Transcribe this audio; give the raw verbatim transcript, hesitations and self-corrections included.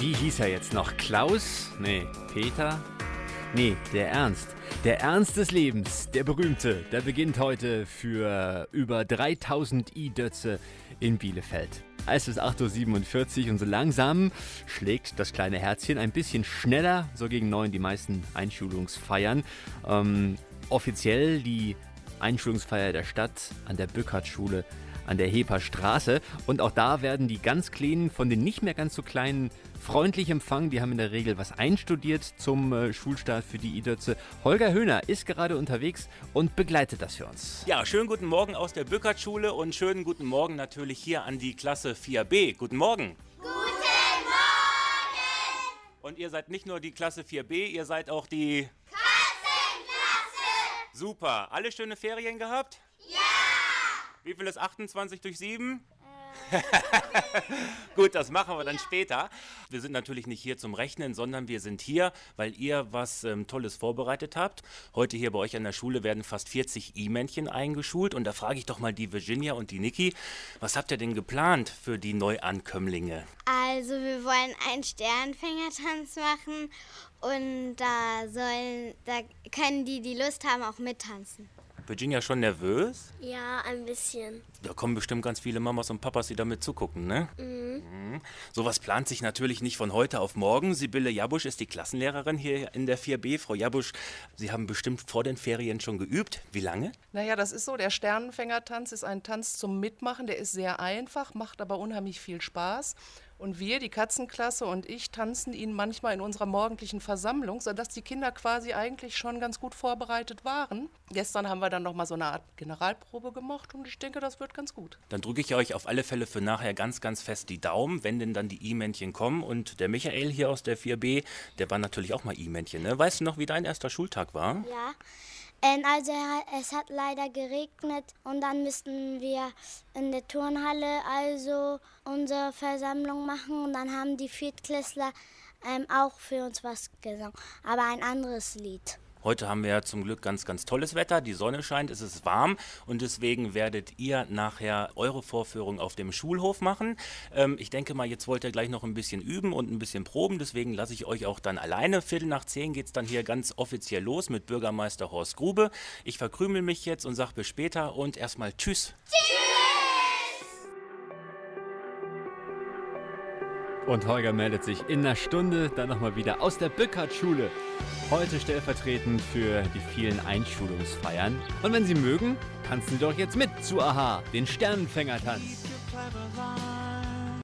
Wie hieß er jetzt noch? Klaus? Nee, Peter? Nee, der Ernst. Der Ernst des Lebens, der berühmte, der beginnt heute für über dreitausend I-Dötze in Bielefeld. Es ist acht Uhr siebenundvierzig und so langsam schlägt das kleine Herzchen ein bisschen schneller, so gegen neun die meisten Einschulungsfeiern. Ähm, offiziell die Einschulungsfeier der Stadt an der Bückert-Schule an der Heper Straße. Und auch da werden die ganz Kleinen von den nicht mehr ganz so Kleinen freundlich empfangen. Die haben in der Regel was einstudiert zum äh, Schulstart für die I-Dötze. Holger Höhner ist gerade unterwegs und begleitet das für uns. Ja, schönen guten Morgen aus der Bückert-Schule und schönen guten Morgen natürlich hier an die Klasse vier B. Guten Morgen. Guten Morgen! Und ihr seid nicht nur die Klasse vier B, ihr seid auch die Katzenklasse! Super. Alle schöne Ferien gehabt? Ja! Wie viel ist achtundzwanzig durch sieben? Gut, das machen wir dann später. Wir sind natürlich nicht hier zum Rechnen, sondern wir sind hier, weil ihr was ähm, Tolles vorbereitet habt. Heute hier bei euch an der Schule werden fast vierzig I-Männchen eingeschult. Und da frage ich doch mal die Virginia und die Niki, was habt ihr denn geplant für die Neuankömmlinge? Also wir wollen einen Sternfängertanz machen und da sollen, da können die, die Lust haben, auch mittanzen. Virginia schon nervös? Ja, ein bisschen. Da kommen bestimmt ganz viele Mamas und Papas, die damit zugucken, ne? Mhm. Mhm. Sowas plant sich natürlich nicht von heute auf morgen. Sibylle Jabusch ist die Klassenlehrerin hier in der vier B. Frau Jabusch, Sie haben bestimmt vor den Ferien schon geübt. Wie lange? Naja, das ist so, der Sternenfängertanz ist ein Tanz zum Mitmachen, der ist sehr einfach, macht aber unheimlich viel Spaß. Und wir, die Katzenklasse und ich, tanzen ihn manchmal in unserer morgendlichen Versammlung, sodass die Kinder quasi eigentlich schon ganz gut vorbereitet waren. Gestern haben wir dann noch mal so eine Art Generalprobe gemacht und ich denke, das wird ganz gut. Dann drücke ich euch auf alle Fälle für nachher ganz, ganz fest die Daumen, wenn denn dann die I-Männchen kommen. Und der Michael hier aus der vier B, der war natürlich auch mal I-Männchen, ne? Weißt du noch, wie dein erster Schultag war? Ja. Ähm, also es hat leider geregnet und dann müssten wir in der Turnhalle also unsere Versammlung machen und dann haben die Viertklässler ähm, auch für uns was gesungen, aber ein anderes Lied. Heute haben wir ja zum Glück ganz, ganz tolles Wetter. Die Sonne scheint, es ist warm und deswegen werdet ihr nachher eure Vorführung auf dem Schulhof machen. Ähm, ich denke mal, jetzt wollt ihr gleich noch ein bisschen üben und ein bisschen proben, deswegen lasse ich euch auch dann alleine. Viertel nach zehn geht es dann hier ganz offiziell los mit Bürgermeister Horst Grube. Ich verkrümel mich jetzt und sage bis später und erstmal Tschüss. Tschüss! Und Holger meldet sich in einer Stunde dann nochmal wieder aus der Bückert-Schule. Heute stellvertretend für die vielen Einschulungsfeiern. Und wenn Sie mögen, tanzen Sie doch jetzt mit zu Aha, den Sternenfängertanz.